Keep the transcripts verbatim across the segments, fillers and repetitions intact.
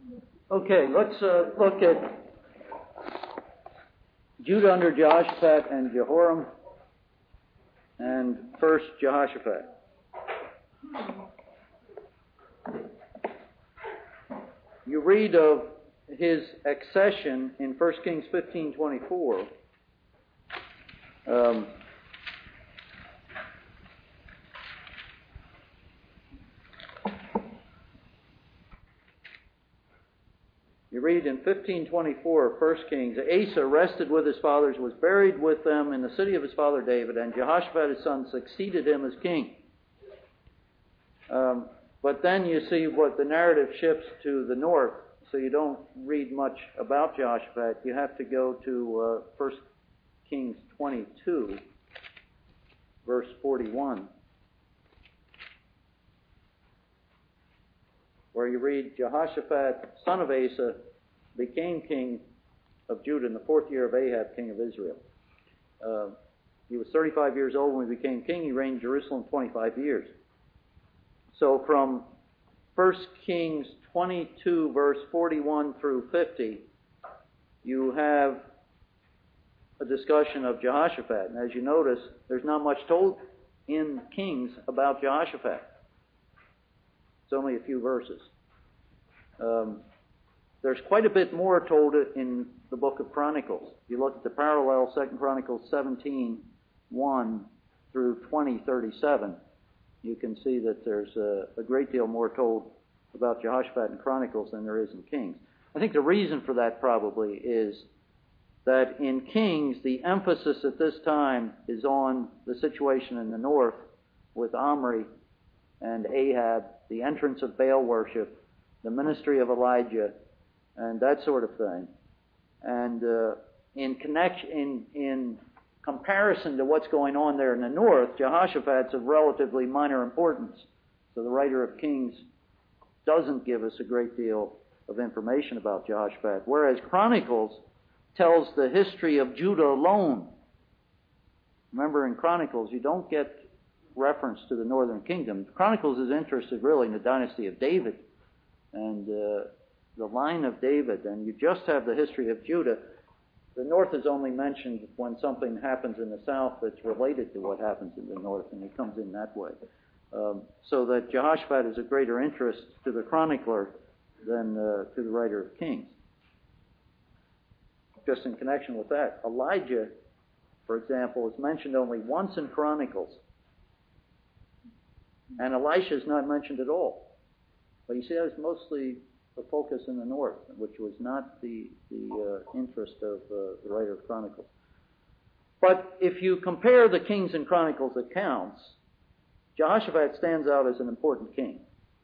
Okay, let's uh, look at Judah under Jehoshaphat and Jehoram, and first Jehoshaphat. You read of his accession in First Kings fifteen twenty-four. Um, You read in fifteen twenty-four of First Kings, Asa rested with his fathers, was buried with them in the city of his father David, and Jehoshaphat his son succeeded him as king. Um, but then you see what the narrative shifts to the north, so you don't read much about Jehoshaphat. You have to go to uh, First Kings twenty-two, verse forty-one, where you read, Jehoshaphat, son of Asa, became king of Judah in the fourth year of Ahab, king of Israel. Uh, he was thirty-five years old when he became king. He reigned in Jerusalem twenty-five years. So from First Kings twenty-two, verse forty-one through fifty, you have a discussion of Jehoshaphat. And as you notice, there's not much told in Kings about Jehoshaphat. It's only a few verses. Um, there's quite a bit more told in the book of Chronicles. You look at the parallel, Second Chronicles seventeen, one through twenty, thirty-seven. You can see that there's a, a great deal more told about Jehoshaphat in Chronicles than there is in Kings. I think the reason for that probably is that in Kings, the emphasis at this time is on the situation in the north with Omri and Ahab, the entrance of Baal worship, the ministry of Elijah, and that sort of thing. And uh, in connection, in, in comparison to what's going on there in the north, Jehoshaphat's of relatively minor importance. So the writer of Kings doesn't give us a great deal of information about Jehoshaphat, whereas Chronicles tells the history of Judah alone. Remember, in Chronicles, you don't get reference to the northern kingdom. Chronicles is interested really in the dynasty of David and uh, the line of David, and you just have the history of Judah. The north is only mentioned when something happens in the south that's related to what happens in the north, and he comes in that way. Um, so that Jehoshaphat is of greater interest to the chronicler than uh, to the writer of Kings. Just in connection with that, Elijah, for example, is mentioned only once in Chronicles. And Elisha is not mentioned at all. But you see, that was mostly the focus in the north, which was not the, the uh, interest of uh, the writer of Chronicles. But if you compare the Kings and Chronicles accounts, Jehoshaphat stands out as an important king.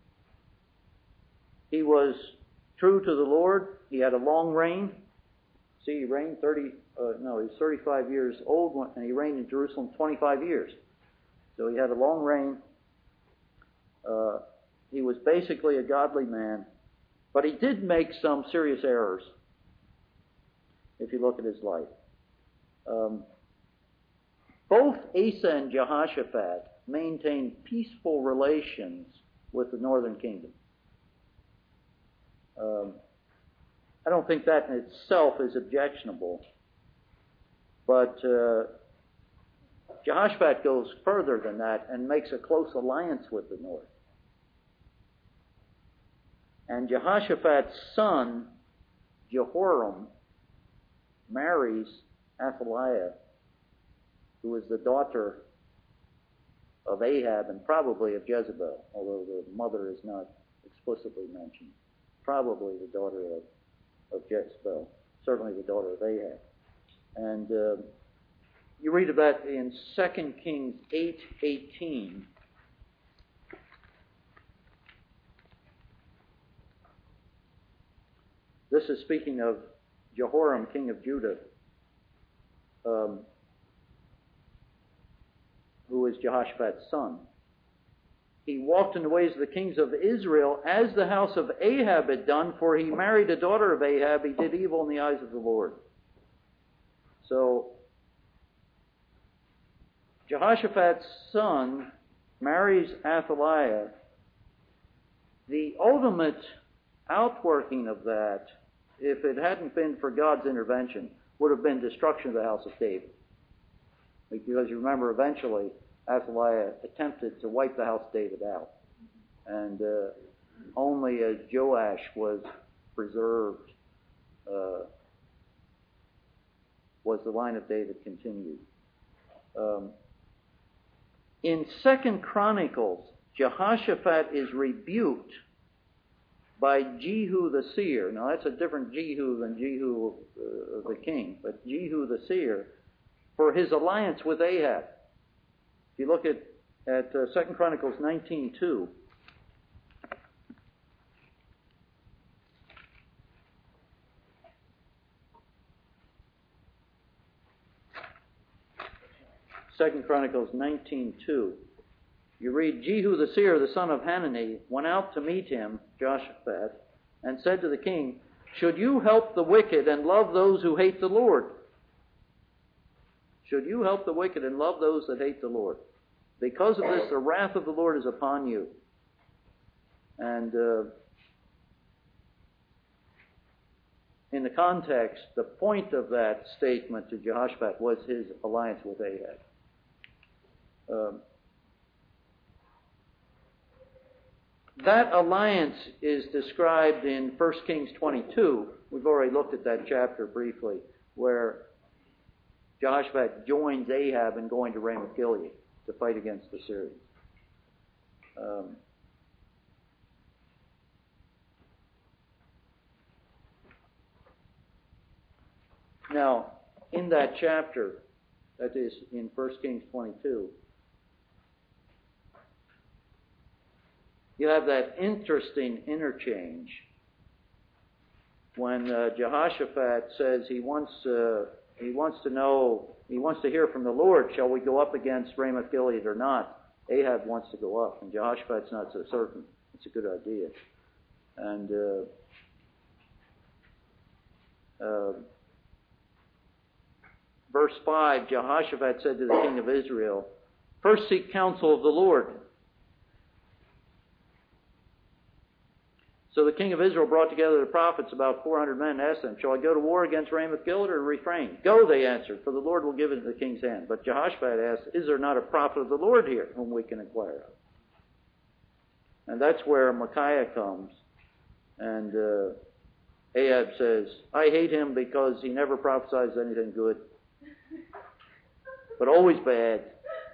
He was true to the Lord. He had a long reign. See, he reigned thirty, uh, no, he was thirty-five years old, when, and he reigned in Jerusalem twenty-five years. So he had a long reign. Uh, he was basically a godly man, but he did make some serious errors, if you look at his life. Um, both Asa and Jehoshaphat maintained peaceful relations with the northern kingdom. Um, I don't think that in itself is objectionable, but uh, Jehoshaphat goes further than that and makes a close alliance with the north. And Jehoshaphat's son, Jehoram, marries Athaliah, who is the daughter of Ahab and probably of Jezebel, although the mother is not explicitly mentioned. Probably the daughter of, of Jezebel, certainly the daughter of Ahab. And uh, you read about in Second Kings eight eighteen. This is speaking of Jehoram, king of Judah, um, who is Jehoshaphat's son. He walked in the ways of the kings of Israel as the house of Ahab had done, for he married a daughter of Ahab. He did evil in the eyes of the Lord. So, Jehoshaphat's son marries Athaliah. The ultimate outworking of that, if it hadn't been for God's intervention, would have been destruction of the house of David. Because you remember, eventually, Athaliah attempted to wipe the house of David out. And uh, only as Joash was preserved uh, was the line of David continued. Um, in Second Chronicles, Jehoshaphat is rebuked by Jehu the seer. Now that's a different Jehu than Jehu uh, the king, but Jehu the seer, for his alliance with Ahab. If you look at, at uh, Second Chronicles nineteen two, Second Chronicles nineteen two. You read, Jehu the seer, the son of Hanani, went out to meet him, Jehoshaphat, and said to the king, should you help the wicked and love those who hate the Lord? Should you help the wicked and love those that hate the Lord? Because of this, the wrath of the Lord is upon you. And uh, in the context, the point of that statement to Jehoshaphat was his alliance with Ahab. Um, that alliance is described in First Kings twenty-two. We've already looked at that chapter briefly, where Jehoshaphat joins Ahab in going to Ramoth Gilead to fight against the Syrians. Um, now, in that chapter, that is in First Kings twenty-two, you have that interesting interchange when uh, Jehoshaphat says he wants uh, he wants to know, he wants to hear from the Lord, shall we go up against Ramoth Gilead or not? Ahab wants to go up, and Jehoshaphat's not so certain. It's a good idea. And uh, uh, verse five, Jehoshaphat said to the king of Israel, first seek counsel of the Lord. So the king of Israel brought together the prophets, about four hundred men, and asked them, shall I go to war against Ramoth Gilead or refrain? Go, they answered, for the Lord will give it into the king's hand. But Jehoshaphat asked, is there not a prophet of the Lord here whom we can inquire of? And that's where Micaiah comes. And uh, Ahab says, I hate him because he never prophesies anything good, but always bad.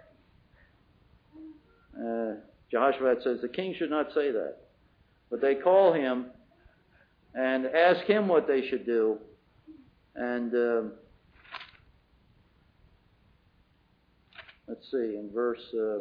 Uh, Jehoshaphat says, the king should not say that. But they call him and ask him what they should do. And um, let's see, in verse uh,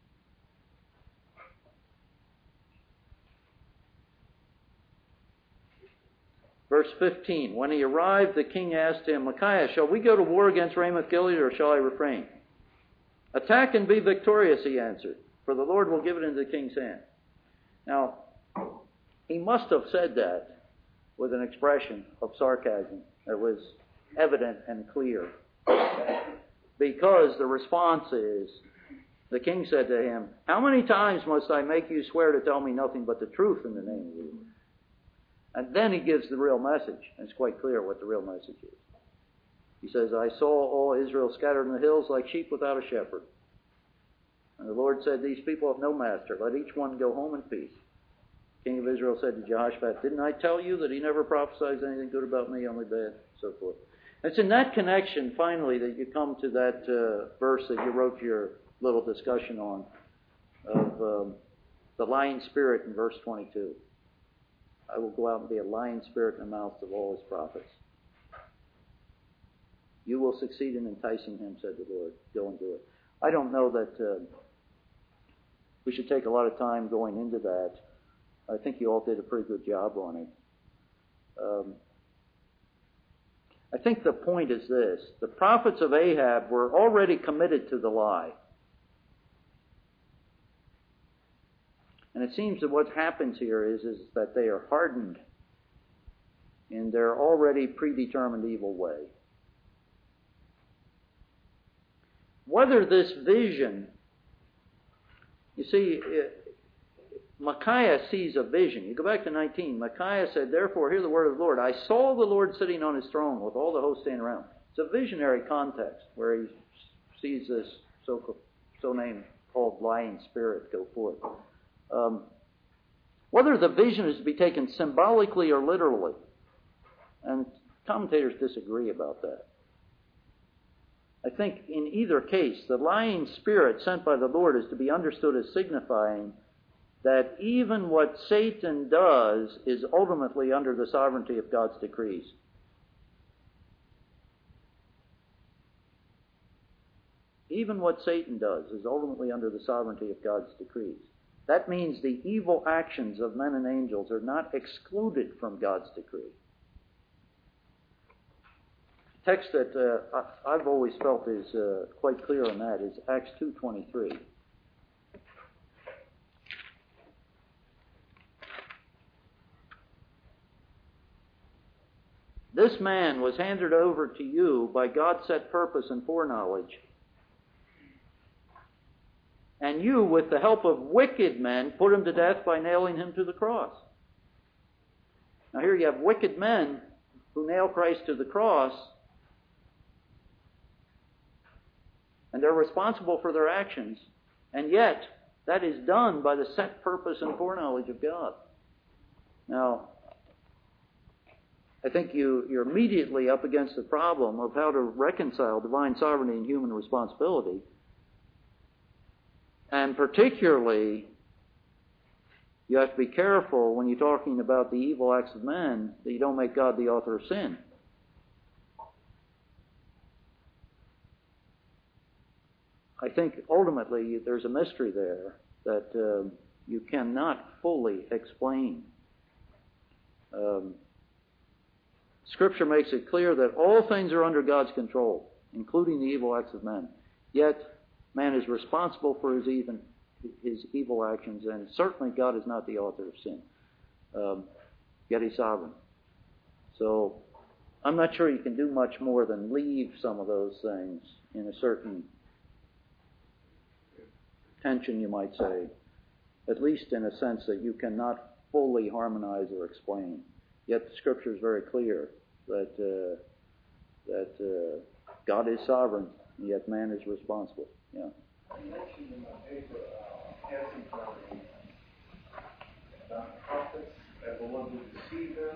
verse fifteen, when he arrived, the king asked him, Micaiah, shall we go to war against Ramoth Gilead, or shall I refrain? Attack and be victorious, he answered, for the Lord will give it into the king's hand. Now, he must have said that with an expression of sarcasm that was evident and clear. Because the response is, the king said to him, how many times must I make you swear to tell me nothing but the truth in the name of the Lord? And then he gives the real message. And it's quite clear what the real message is. He says, I saw all Israel scattered in the hills like sheep without a shepherd. And the Lord said, these people have no master. Let each one go home in peace. The king of Israel said to Jehoshaphat, didn't I tell you that he never prophesies anything good about me, only bad? So forth. It's in that connection, finally, that you come to that uh, verse that you wrote your little discussion on, of um, the lying spirit in verse twenty-two. I will go out and be a lying spirit in the mouths of all his prophets. You will succeed in enticing him, said the Lord. Go and do it. I don't know that uh, we should take a lot of time going into that. I think you all did a pretty good job on it. Um, I think the point is this. The prophets of Ahab were already committed to the lie. And it seems that what happens here is, is that they are hardened in their already predetermined evil way. Whether this vision, you see, it, Micaiah sees a vision. You go back to nineteen. Micaiah said, therefore, hear the word of the Lord. I saw the Lord sitting on his throne with all the hosts standing around. It's a visionary context where he sees this so, so named called lying spirit go forth. Um, whether the vision is to be taken symbolically or literally, and commentators disagree about that. I think in either case, the lying spirit sent by the Lord is to be understood as signifying that even what Satan does is ultimately under the sovereignty of God's decrees. Even what Satan does is ultimately under the sovereignty of God's decrees. That means the evil actions of men and angels are not excluded from God's decree. The text that uh, I've always felt is uh, quite clear on that is Acts two twenty-three. This man was handed over to you by God's set purpose and foreknowledge. And you, with the help of wicked men, put him to death by nailing him to the cross. Now here you have wicked men who nail Christ to the cross, and they're responsible for their actions. And yet, that is done by the set purpose and foreknowledge of God. Now, I think you, you're immediately up against the problem of how to reconcile divine sovereignty and human responsibility. And particularly, you have to be careful when you're talking about the evil acts of men that you don't make God the author of sin. I think ultimately there's a mystery there that uh, you cannot fully explain. Um, Scripture makes it clear that all things are under God's control, including the evil acts of men. Yet, man is responsible for his even his evil actions, and certainly God is not the author of sin. Um, yet He's sovereign. So, I'm not sure you can do much more than leave some of those things in a certain tension, you might say, at least in a sense that you cannot fully harmonize or explain. Yet the Scripture is very clear that uh, that uh, God is sovereign, and yet man is responsible. Yeah. You mentioned in the paper uh, passage about the about prophets that the Lord would deceive them.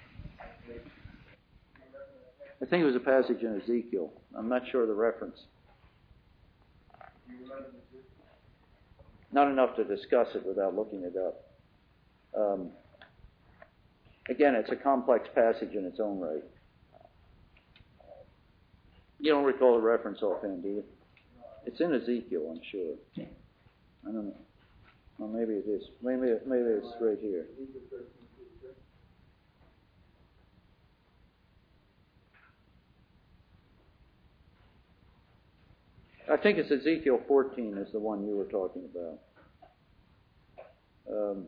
I think it was a passage in Ezekiel. I'm not sure of the reference. You remember this? Not enough to discuss it without looking it up. Um, again, it's a complex passage in its own right. You don't recall the reference offhand, do you? It's in Ezekiel, I'm sure. I don't know. Well, maybe it is. Maybe maybe it's right here. I think it's Ezekiel fourteen is the one you were talking about. Um,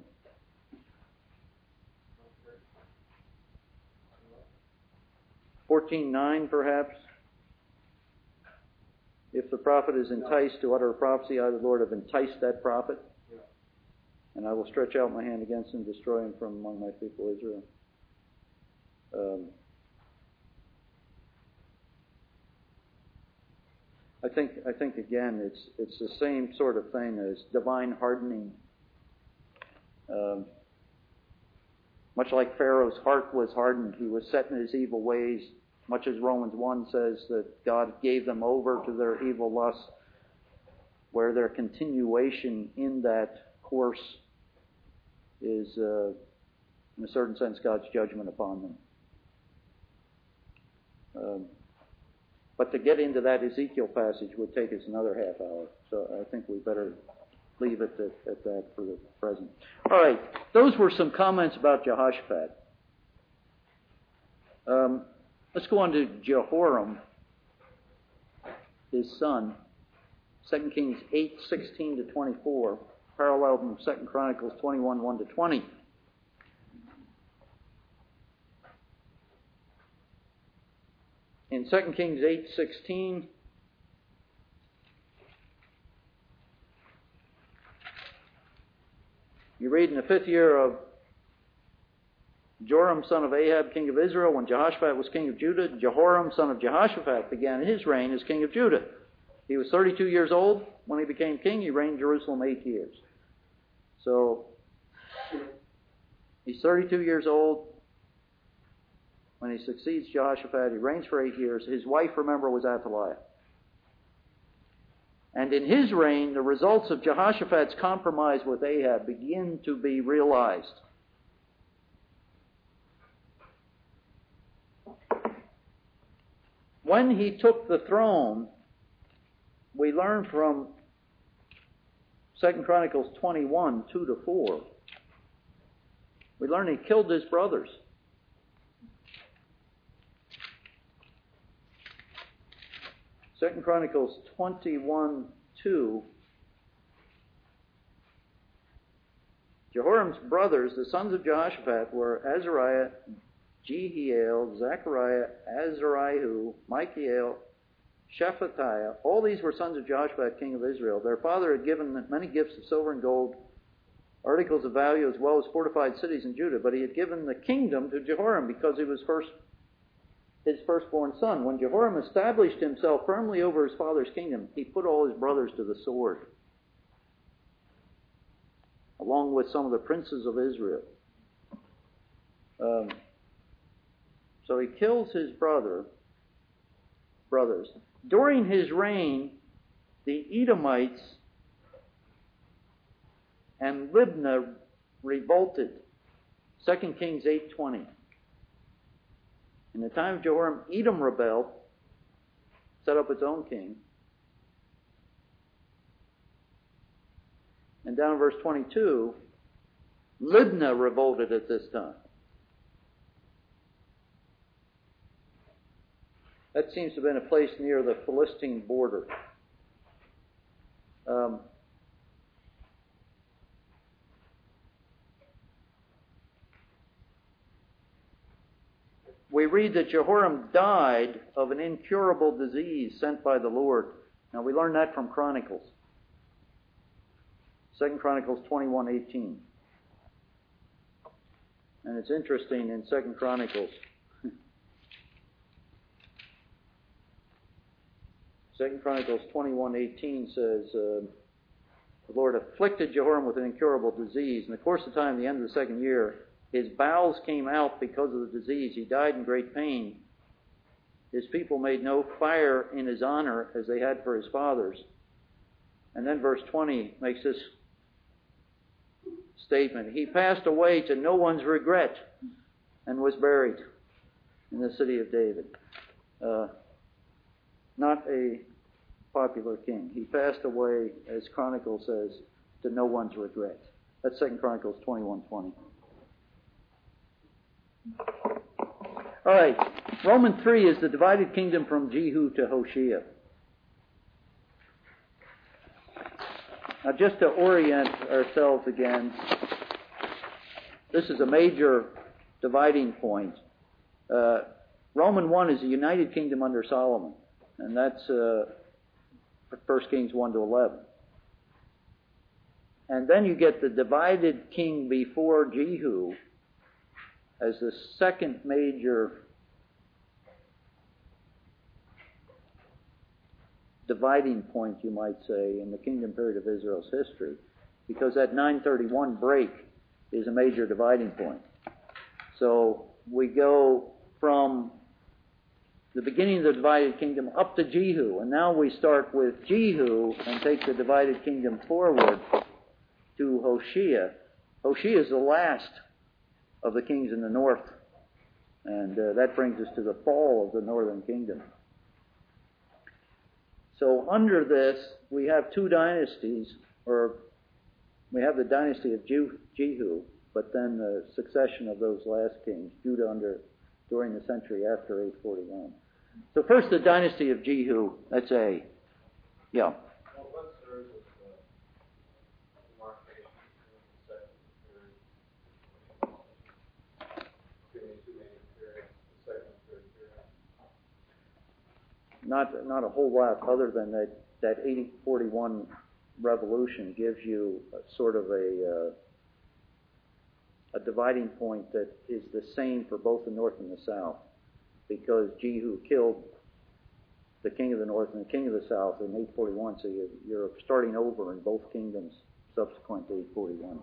fourteen nine, perhaps. If the prophet is enticed to utter a prophecy, I, the Lord, have enticed that prophet, and I will stretch out my hand against him, destroy him from among my people Israel. Um, I think I think again it's it's the same sort of thing as divine hardening. Um, much like Pharaoh's heart was hardened, he was set in his evil ways. Much as Romans one says that God gave them over to their evil lusts, where their continuation in that course is, uh, in a certain sense, God's judgment upon them. Um, but to get into that Ezekiel passage would take us another half hour, so I think we better leave it at, at that for the present. All right, those were some comments about Jehoshaphat. Um, let's go on to Jehoram, his son. Second Kings eight, sixteen to twenty-four, paralleled in Second Chronicles twenty-one, one to twenty. In Second Kings eight, sixteen, You read in the fifth year of Joram, son of Ahab, king of Israel, when Jehoshaphat was king of Judah, Jehoram, son of Jehoshaphat, began his reign as king of Judah. He was thirty-two years old when he became king. He reigned in Jerusalem eight years. So, he's thirty-two years old when he succeeds Jehoshaphat. He reigns for eight years. His wife, remember, was Athaliah. And in his reign, the results of Jehoshaphat's compromise with Ahab begin to be realized. When he took the throne, we learn from Second Chronicles twenty-one, two to four. We learn he killed his brothers. Second Chronicles twenty-one, two. Jehoram's brothers, the sons of Jehoshaphat, were Azariah, Jehiel, Zechariah, Azariah, Michael, Shephatiah. All these were sons of Jehoshaphat, king of Israel. Their father had given them many gifts of silver and gold, articles of value, as well as fortified cities in Judah. But he had given the kingdom to Jehoram because he was first his firstborn son. When Jehoram established himself firmly over his father's kingdom, he put all his brothers to the sword, along with some of the princes of Israel. Um, so he kills his brother, brothers. During his reign, the Edomites and Libnah revolted. Second Kings eight twenty. In the time of Jehoram, Edom rebelled, set up its own king. And down in verse twenty-two, Libnah revolted at this time. That seems to have been a place near the Philistine border. Um, we read that Jehoram died of an incurable disease sent by the Lord. Now we learn that from Chronicles. Second Chronicles twenty-one eighteen. And it's interesting in Second Chronicles. Second Chronicles twenty-one eighteen says, uh, the Lord afflicted Jehoram with an incurable disease. In the course of time, the end of the second year, his bowels came out because of the disease. He died in great pain. His people made no fire in his honor as they had for his fathers. And then verse twenty makes this statement. He passed away to no one's regret and was buried in the city of David. Uh, not a popular king. He passed away, as Chronicle says, to no one's regret. That's Second Chronicles twenty-one twenty. All right. Romans three is the divided kingdom from Jehu to Hoshea. Now, just to orient ourselves again, this is a major dividing point. Uh, Roman one is a united kingdom under Solomon, and that's uh, First Kings one to eleven. And then you get the divided king before Jehu as the second major dividing point, you might say, in the kingdom period of Israel's history, because that nine thirty-one break is a major dividing point. So we go from the beginning of the divided kingdom up to Jehu, and now we start with Jehu and take the divided kingdom forward to Hoshea. Hoshea is the last of the kings in the north, and uh, that brings us to the fall of the northern kingdom. So under this, we have two dynasties, or we have the dynasty of Jehu, but then the succession of those last kings, Judah under during the century after eight forty-one. So first, the dynasty of Jehu. That's A. Yeah. Well, what serves as the demarcation between the second and third? Between the two main periods, the second and third period. Not not a whole lot other than that that eight forty-one revolution gives you a sort of a uh, a dividing point that is the same for both the north and the south, because Jehu killed the king of the north and the king of the south in eight forty-one, so you're, you're starting over in both kingdoms subsequent to eight forty-one.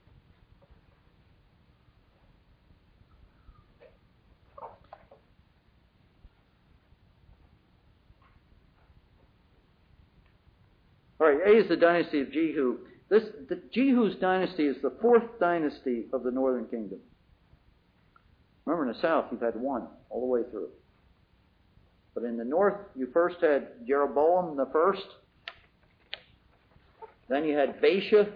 All right, A is the dynasty of Jehu. This, the, Jehu's dynasty is the fourth dynasty of the northern kingdom. Remember, in the south, you've had one all the way through. But in the north, you first had Jeroboam the first. Then you had Baasha.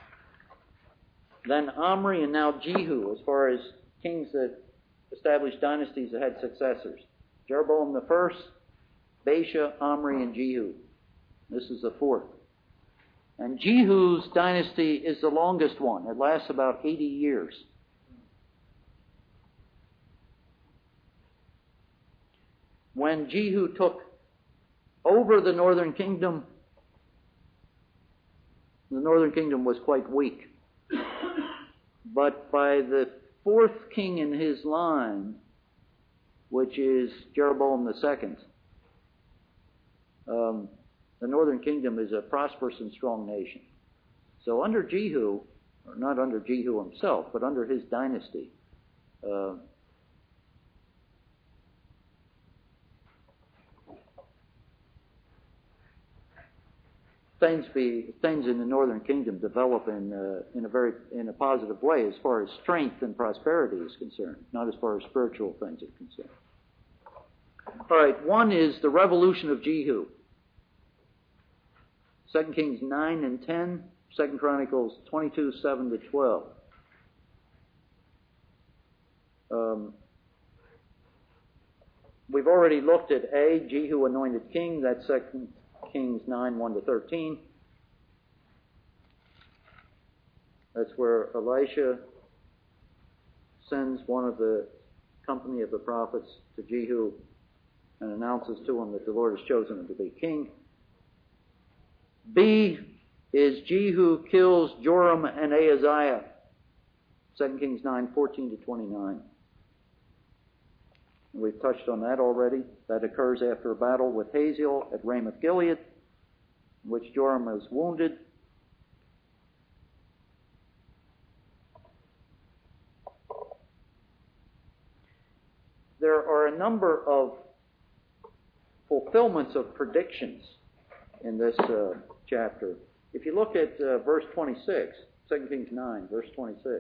Then Omri, and now Jehu, as far as kings that established dynasties that had successors. Jeroboam the first, Baasha, Omri, and Jehu. This is the fourth. And Jehu's dynasty is the longest one. It lasts about eighty years. When Jehu took over the northern kingdom, the northern kingdom was quite weak. But by the fourth king in his line, which is Jeroboam the second, um, the northern kingdom is a prosperous and strong nation. So under Jehu, or not under Jehu himself, but under his dynasty, uh, things be things in the northern kingdom develop in uh, in a very in a positive way as far as strength and prosperity is concerned, not as far as spiritual things are concerned. All right, one is the revolution of Jehu. Second Kings nine and ten, Second Chronicles twenty-two, seven to twelve. Um, we've already looked at A, Jehu anointed king. That's Second Kings nine, one to thirteen. That's where Elisha sends one of the company of the prophets to Jehu and announces to him that the Lord has chosen him to be king. B is Jehu kills Joram and Ahaziah. Second Kings nine, fourteen to twenty-nine. We've touched on that already. That occurs after a battle with Hazael at Ramoth Gilead, in which Joram is wounded. There are a number of fulfillments of predictions in this uh, chapter. If you look at uh, verse twenty-six, Second Kings nine, verse twenty-six.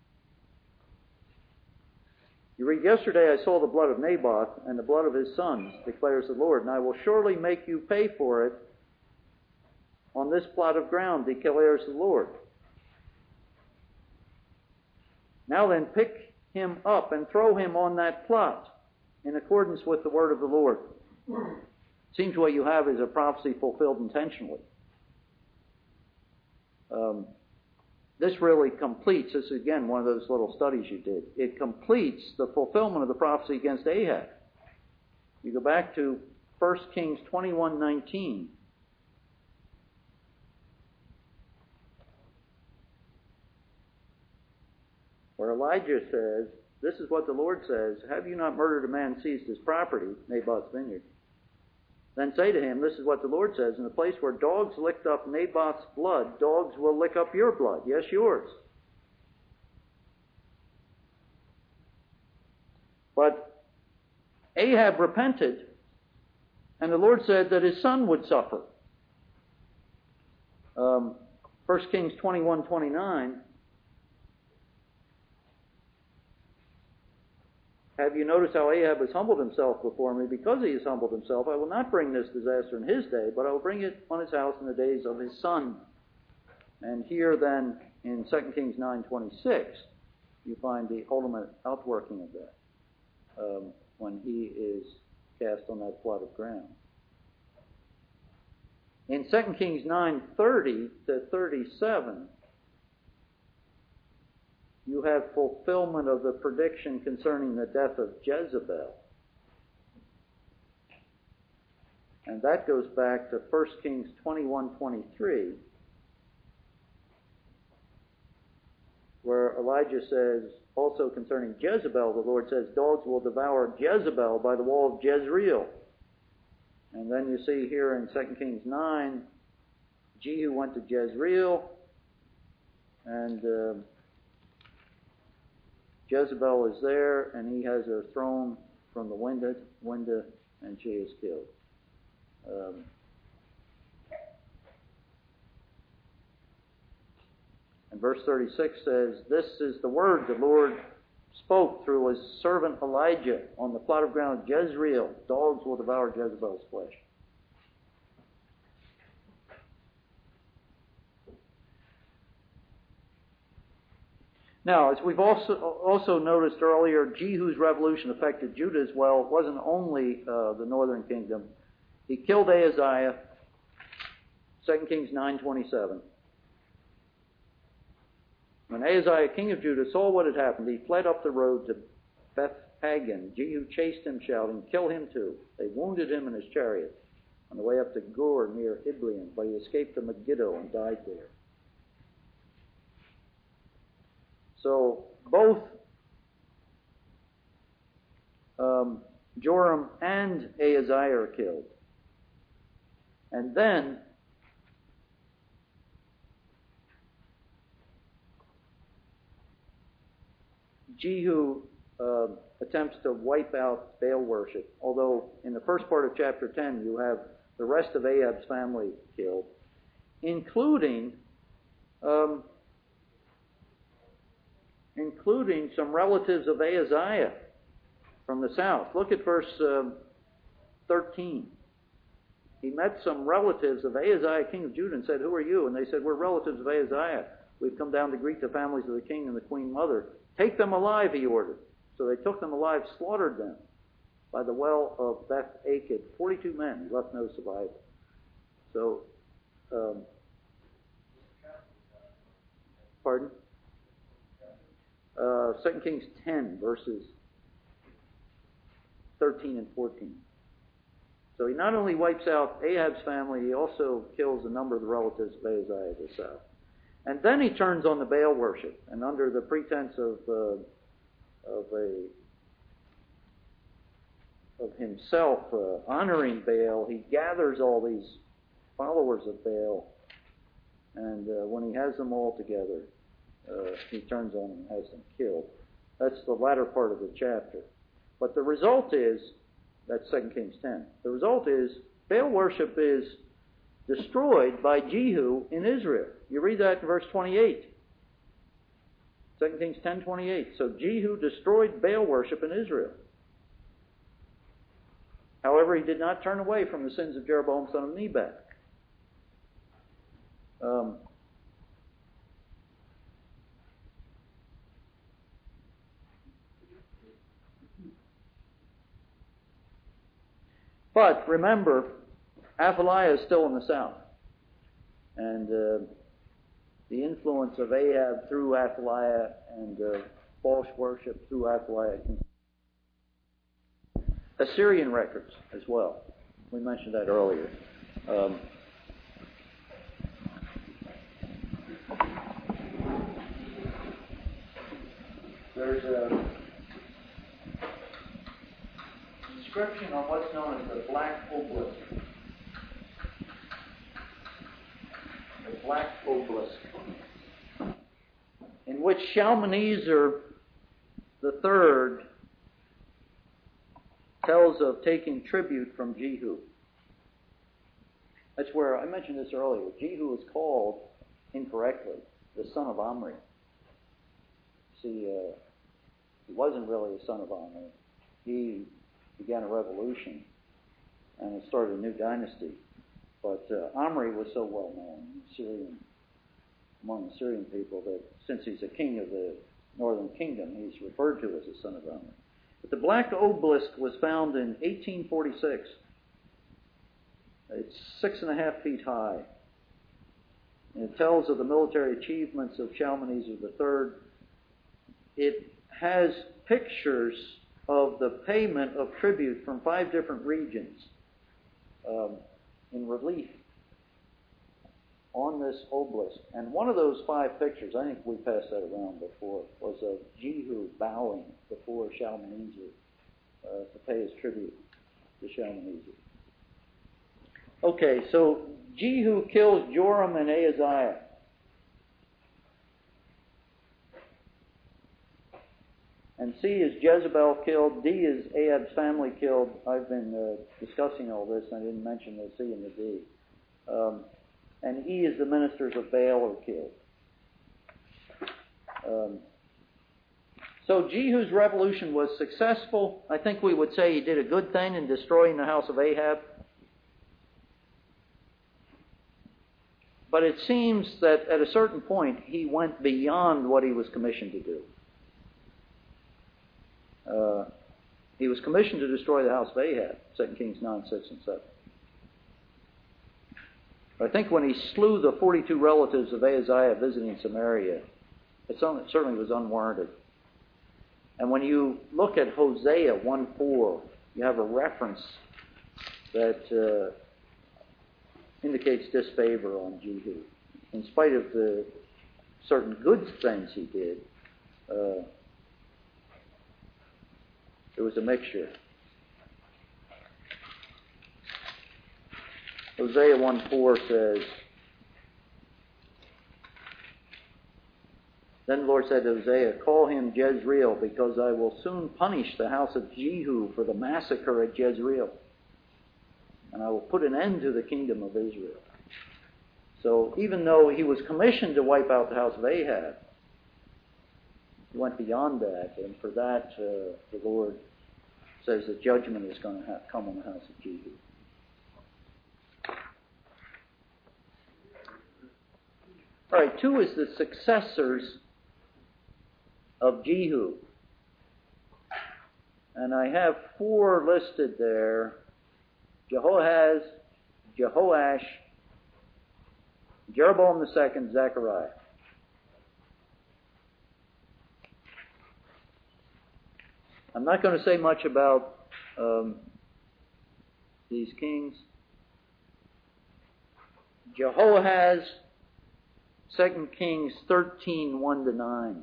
You read, yesterday I saw the blood of Naboth and the blood of his sons, declares the Lord, and I will surely make you pay for it on this plot of ground, declares the Lord. Now then, pick him up and throw him on that plot in accordance with the word of the Lord. Seems what you have is a prophecy fulfilled intentionally. Um, this really completes, this is again one of those little studies you did. It completes the fulfillment of the prophecy against Ahab. You go back to First Kings twenty-one nineteen. Where Elijah says, this is what the Lord says, have you not murdered a man and seized his property, Naboth's vineyard? Then say to him, this is what the Lord says, in the place where dogs licked up Naboth's blood, dogs will lick up your blood. Yes, yours. But Ahab repented, and the Lord said that his son would suffer. Um, First Kings twenty-one twenty-nine. Have you noticed how Ahab has humbled himself before me? Because he has humbled himself, I will not bring this disaster in his day, but I will bring it on his house in the days of his son. And here then, in Second Kings nine twenty-six, you find the ultimate outworking of that, um, when he is cast on that plot of ground. In Second Kings nine thirty to thirty-seven, you have fulfillment of the prediction concerning the death of Jezebel. And that goes back to First Kings twenty-one twenty-three. where Elijah says, also concerning Jezebel, the Lord says, dogs will devour Jezebel by the wall of Jezreel. And then you see here in Second Kings nine, Jehu went to Jezreel, and uh, Jezebel is there, and he has her thrown from the window, window and she is killed. Um, and verse thirty-six says, this is the word the Lord spoke through his servant Elijah on the plot of ground of Jezreel. Dogs will devour Jezebel's flesh. Now, as we've also also noticed earlier, Jehu's revolution affected Judah as well. It wasn't only uh, the northern kingdom. He killed Ahaziah, Second Kings nine twenty-seven. When Ahaziah, king of Judah, saw what had happened, he fled up the road to Beth-Hagen. Jehu chased him, shouting, kill him too. They wounded him in his chariot on the way up to Gur near Ibleam, but he escaped to Megiddo and died there. So both um, Joram and Ahaziah are killed. And then Jehu uh, attempts to wipe out Baal worship, although in the first part of chapter ten you have the rest of Ahab's family killed, including um, including some relatives of Ahaziah from the south. Look at verse um, thirteen. He met some relatives of Ahaziah, king of Judah, and said, who are you? And they said, we're relatives of Ahaziah. We've come down to greet the families of the king and the queen mother. Take them alive, he ordered. So they took them alive, slaughtered them by the well of Beth-Aked. Forty-two men, he left no survivor. So, um, pardon? Uh, Second Kings ten, verses thirteen and fourteen. So he not only wipes out Ahab's family, he also kills a number of the relatives of Ahaziah to the south. And then he turns on the Baal worship, and under the pretense of uh, of a of himself uh, honoring Baal, he gathers all these followers of Baal, and uh, when he has them all together, uh, he turns on them and has them killed. That's the latter part of the chapter. But the result is, that's Second Kings ten. The result is Baal worship is destroyed by Jehu in Israel. You read that in verse twenty-eight. Second Kings ten twenty-eight. So Jehu destroyed Baal worship in Israel. However, he did not turn away from the sins of Jeroboam son of Nebat. Um, but remember, Athaliah is still in the south. And uh, the influence of Ahab through Athaliah and uh, false worship through Athaliah. Assyrian records as well. We mentioned that earlier. Um, there's a inscription on what's known as the Black Obelisk. The Black Obelisk, in which Shalmaneser the Third tells of taking tribute from Jehu. That's where, I mentioned this earlier, Jehu is called, incorrectly, the son of Omri. See, uh, he wasn't really a son of Omri. He began a revolution and it started a new dynasty. But uh, Omri was so well known Syrian, among the Syrian people that since he's a king of the northern kingdom, he's referred to as the son of Omri. But the Black Obelisk was found in eighteen forty-six. It's six and a half feet high. And it tells of the military achievements of Shalmaneser the Third. It has pictures of the payment of tribute from five different regions um, in relief on this obelisk. And one of those five pictures, I think we passed that around before, was of Jehu bowing before Shalmaneser uh, to pay his tribute to Shalmaneser. Okay, so Jehu kills Joram and Ahaziah. And C is Jezebel killed. D is Ahab's family killed. I've been uh, discussing all this, and I didn't mention the C and the D. Um, and E is the ministers of Baal are killed. Um, so Jehu's revolution was successful. I think we would say he did a good thing in destroying the house of Ahab. But it seems that at a certain point he went beyond what he was commissioned to do. Uh, he was commissioned to destroy the house of Ahab, Second Kings nine, six, and seven. But I think when he slew the forty-two relatives of Ahaziah visiting Samaria, it certainly was unwarranted. And when you look at Hosea one four, you have a reference that uh, indicates disfavor on Jehu. In spite of the certain good things he did, uh, it was a mixture. Hosea one four says, Then the Lord said to Hosea, Call him Jezreel, because I will soon punish the house of Jehu for the massacre at Jezreel, and I will put an end to the kingdom of Israel. So even though he was commissioned to wipe out the house of Ahab, he went beyond that, and for that uh, the Lord says that judgment is going to have, come on the house of Jehu. All right, two is the successors of Jehu. And I have four listed there: Jehoahaz, Jehoash, Jeroboam the second, Zechariah. I'm not going to say much about um, these kings. Jehoahaz, Second Kings thirteen, one to nine.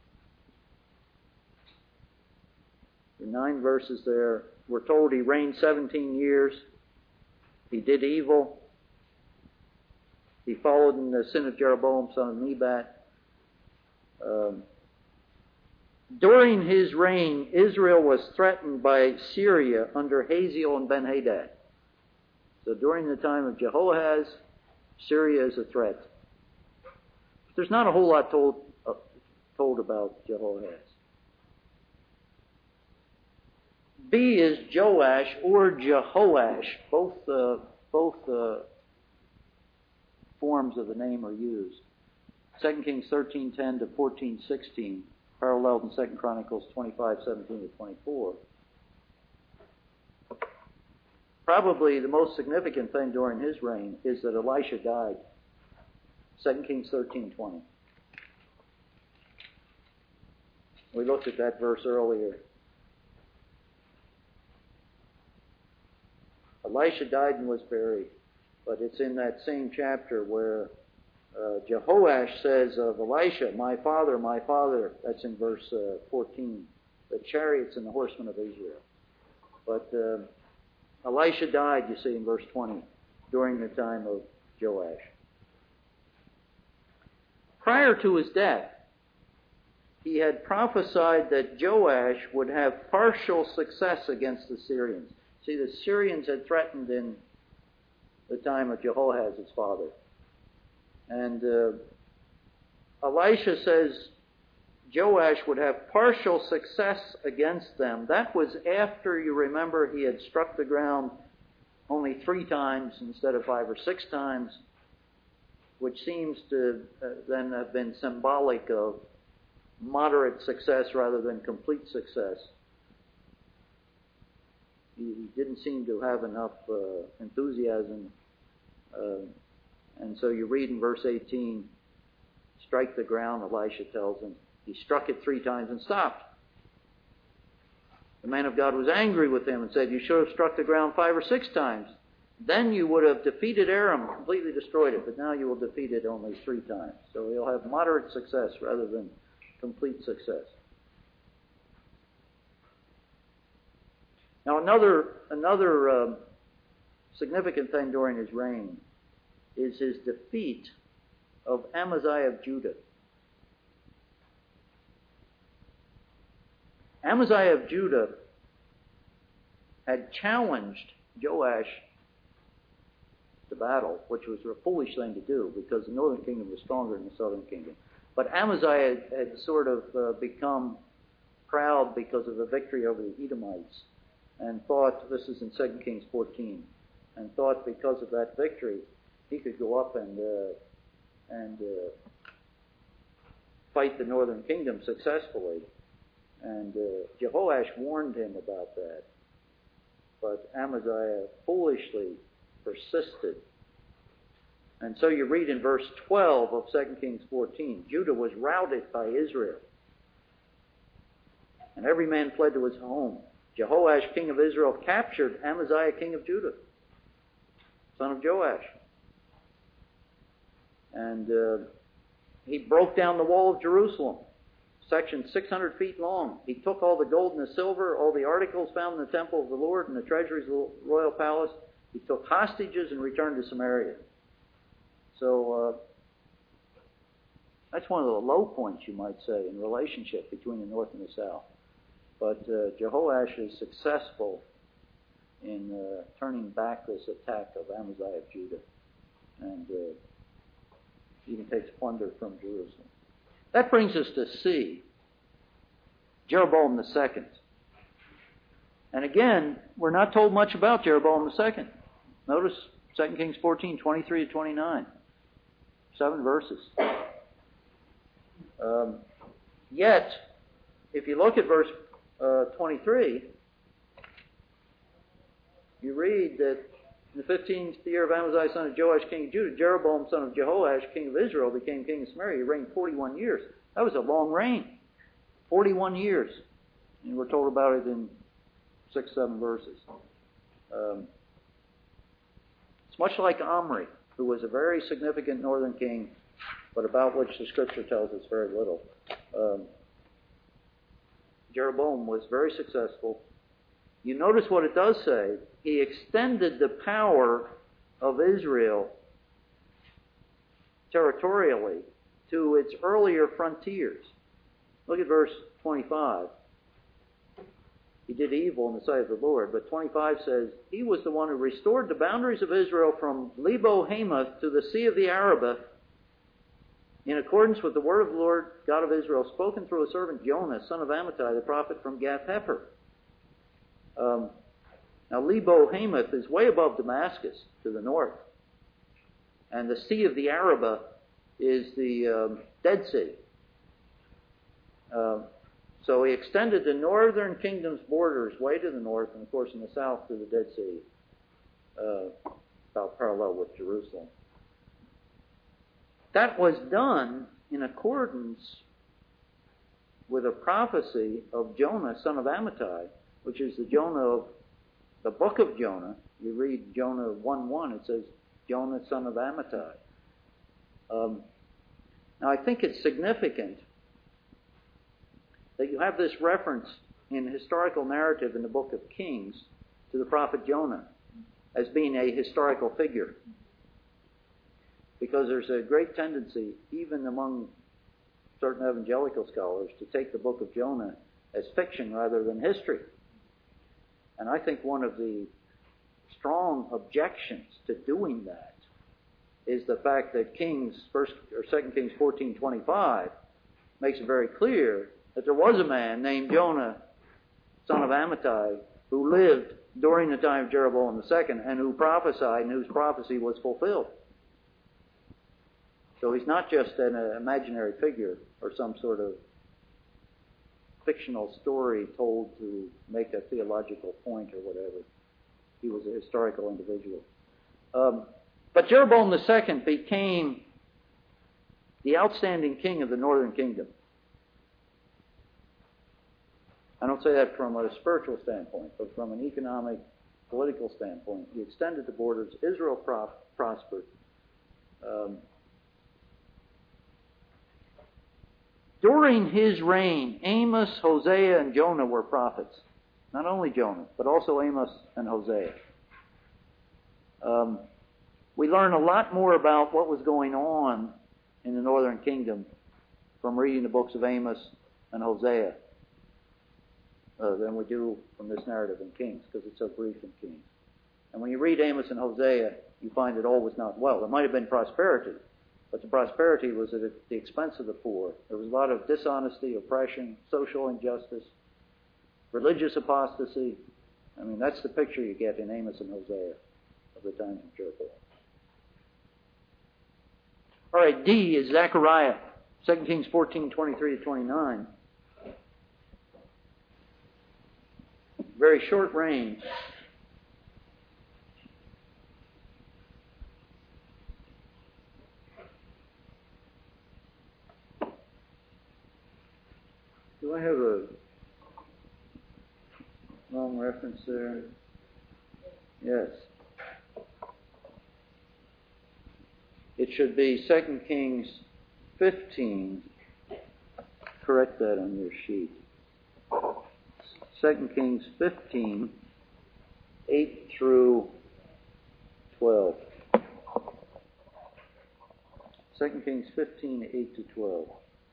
The nine verses there. We're told he reigned seventeen years. He did evil. He followed in the sin of Jeroboam, son of Nebat. Um, During his reign, Israel was threatened by Syria under Hazael and Ben-Hadad. So during the time of Jehoahaz, Syria is a threat. There's not a whole lot told uh, told about Jehoahaz. B is Joash or Jehoash. Both uh, both uh, forms of the name are used. Second Kings thirteen ten to fourteen sixteen. Paralleled in Second Chronicles twenty-five seventeen to twenty-four. Probably the most significant thing during his reign is that Elisha died. Second Kings thirteen twenty. We looked at that verse earlier. Elisha died and was buried, but it's in that same chapter where Uh, Jehoash says of Elisha, my father, my father, that's in verse uh, fourteen, the chariots and the horsemen of Israel. But uh, Elisha died, you see, in verse twenty, during the time of Joash. Prior to his death, he had prophesied that Joash would have partial success against the Syrians. See, the Syrians had threatened in the time of Jehoahaz, his father. And uh, Elisha says Joash would have partial success against them. That was after, you remember, he had struck the ground only three times instead of five or six times, which seems to uh, then have been symbolic of moderate success rather than complete success. He didn't seem to have enough uh, enthusiasm. Uh, And so you read in verse eighteen, strike the ground, Elisha tells him. He struck it three times and stopped. The man of God was angry with him and said, you should have struck the ground five or six times. then you would have defeated Aram, completely destroyed it, but now you will defeat it only three times. So you'll have moderate success rather than complete success. Now another another um, significant thing during his reign is his defeat of Amaziah of Judah. Amaziah of Judah had challenged Joash to battle, which was a foolish thing to do because the northern kingdom was stronger than the southern kingdom. But Amaziah had, had sort of uh, become proud because of the victory over the Edomites and thought, this is in Second Kings fourteen, and thought because of that victory he could go up and uh, and uh, fight the northern kingdom successfully. And uh, Jehoash warned him about that. But Amaziah foolishly persisted. And so you read in verse twelve of Second Kings fourteen, Judah was routed by Israel, and every man fled to his home. Jehoash, king of Israel, captured Amaziah, king of Judah, son of Joash. And uh, he broke down the wall of Jerusalem, section six hundred feet long. He took all the gold and the silver, all the articles found in the temple of the Lord and the treasuries of the royal palace. He took hostages and returned to Samaria. So uh, that's one of the low points, you might say, in relationship between the north and the south. But uh, Jehoash is successful in uh, turning back this attack of Amaziah of Judah, and uh, even takes plunder from Jerusalem. That brings us to C, Jeroboam the Second. And again, we're not told much about Jeroboam the Second. Notice Second Kings fourteen, twenty-three to twenty-nine. Seven verses. Um, yet, if you look at verse uh, twenty-three, you read that in the fifteenth year of Amaziah, son of Joash, king of Judah, Jeroboam, son of Jehoash, king of Israel, became king of Samaria. He reigned forty-one years. That was a long reign. forty-one years. And we're told about it in six, seven verses. Um, it's much like Omri, who was a very significant northern king, but about which the Scripture tells us very little. Um, Jeroboam was very successful. You notice what it does say. He extended the power of Israel territorially to its earlier frontiers. Look at verse twenty-five. He did evil in the sight of the Lord. But twenty-five says, he was the one who restored the boundaries of Israel from Lebo Hamath to the Sea of the Arabah, in accordance with the word of the Lord God of Israel, spoken through a servant Jonah, son of Amittai, the prophet from Gath-hepher. Um, now, Lebo Hamath is way above Damascus to the north. And the Sea of the Arabah is the um, Dead Sea. Uh, so he extended the northern kingdom's borders way to the north, and of course in the south to the Dead Sea, uh, about parallel with Jerusalem. That was done in accordance with a prophecy of Jonah, son of Amittai, which is the Jonah of the book of Jonah. You read Jonah one one, it says, Jonah, son of Amittai. Um, now, I think it's significant that you have this reference in historical narrative in the book of Kings to the prophet Jonah as being a historical figure. Because there's a great tendency, even among certain evangelical scholars, to take the book of Jonah as fiction rather than history. And I think one of the strong objections to doing that is the fact that Kings, first or Second Kings fourteen twenty-five makes it very clear that there was a man named Jonah, son of Amittai, who lived during the time of Jeroboam the Second and who prophesied and whose prophecy was fulfilled. So he's not just an uh, imaginary figure or some sort of fictional story told to make a theological point or whatever. He was a historical individual. Um, but Jeroboam the Second became the outstanding king of the northern kingdom. I don't say that from a spiritual standpoint, but from an economic political standpoint. He extended the borders. Israel pro- prospered. Um, during his reign, Amos, Hosea, and Jonah were prophets. Not only Jonah, but also Amos and Hosea. Um, we learn a lot more about what was going on in the northern kingdom from reading the books of Amos and Hosea uh, than we do from this narrative in Kings, because it's so brief in Kings. And when you read Amos and Hosea, you find that all was not well. There might have been prosperity, but the prosperity was at the expense of the poor. There was a lot of dishonesty, oppression, social injustice, religious apostasy. I mean, that's the picture you get in Amos and Hosea of the times of Jeroboam. All right, D is Zechariah, Second Kings fourteen, twenty-three to twenty-nine. Very short reign. Do I have a long reference there? Yes. It should be Second Kings fifteen. Correct that on your sheet. Second Kings fifteen, eight through twelve. Second Kings fifteen, eight to twelve.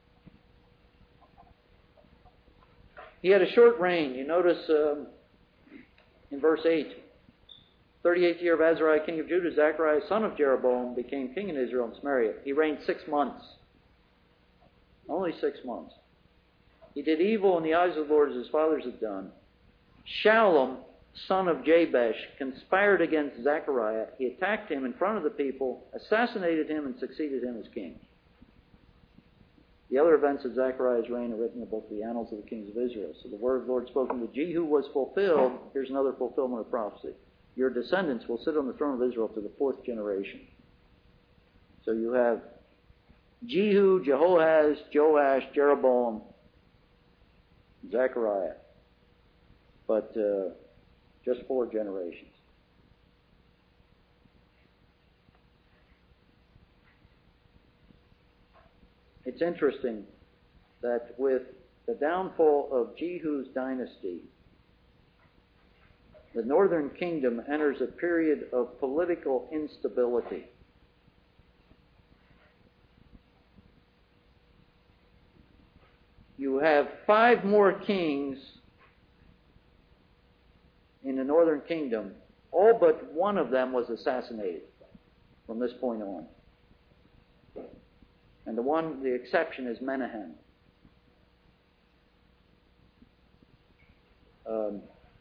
He had a short reign. You notice um, in verse eight, thirty-eighth year of Azariah, king of Judah, Zechariah, son of Jeroboam, became king in Israel and Samaria. He reigned six months. Only six months. He did evil in the eyes of the Lord as his fathers had done. Shallum, son of Jabesh, conspired against Zechariah. He attacked him in front of the people, assassinated him, and succeeded him as king. The other events of Zechariah's reign are written in the book of the Annals of the Kings of Israel. So the word of the Lord spoken to Jehu was fulfilled. Here's another fulfillment of prophecy. Your descendants will sit on the throne of Israel to the fourth generation. So you have Jehu, Jehoahaz, Joash, Jeroboam, Zechariah. But uh, just four generations. It's interesting that with the downfall of Jehu's dynasty, the northern kingdom enters a period of political instability. You have five more kings in the northern kingdom. All but one of them was assassinated from this point on. And the one, the exception is Menahem. Um,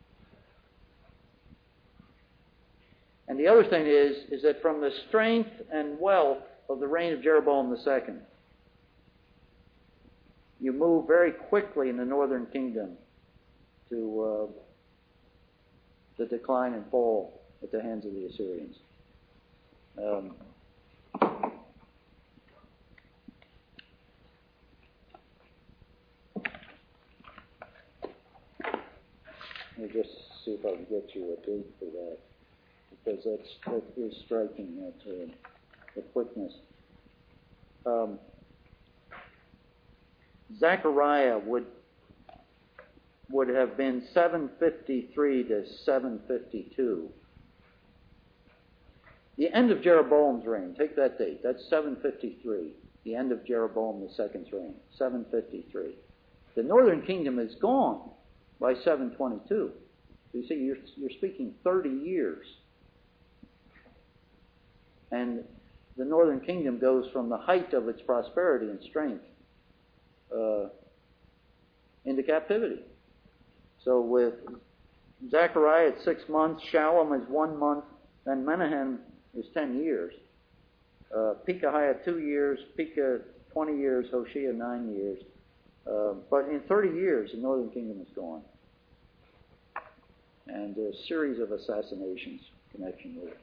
and the other thing is, is that from the strength and wealth of the reign of Jeroboam the second, you move very quickly in the northern kingdom to uh, the decline and fall at the hands of the Assyrians. Um, Let me just see if I can get you a date for that, because that's, that is striking, that, uh, the quickness. Um, Zechariah would would have been seven fifty-three to seven fifty-two. The end of Jeroboam's reign, take that date, that's seven fifty-three, the end of Jeroboam the second's reign, seven fifty-three. The northern kingdom is gone by seven twenty-two. So you see, you're, you're speaking thirty years. And the northern kingdom goes from the height of its prosperity and strength uh, into captivity. So with Zechariah at six months, Shallum is one month, then Menahem is ten years. Uh, Pekahiah two years, Pekah twenty years, Hoshea nine years. Uh, but in thirty years, the northern kingdom is gone. And a series of assassinations in connection with it.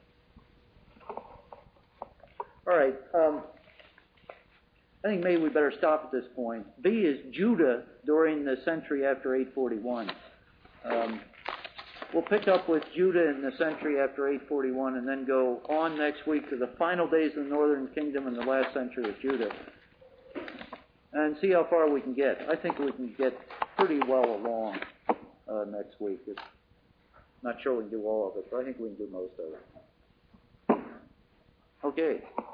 All right. Um, I think maybe we better stop at this point. B is Judah during the century after eight forty-one. Um, we'll pick up with Judah in the century after eight forty-one, and then go on next week to the final days of the northern kingdom and the last century of Judah, and see how far we can get. I think we can get pretty well along uh, next week. It's not sure we can do all of it, but I think we can do most of it. Okay.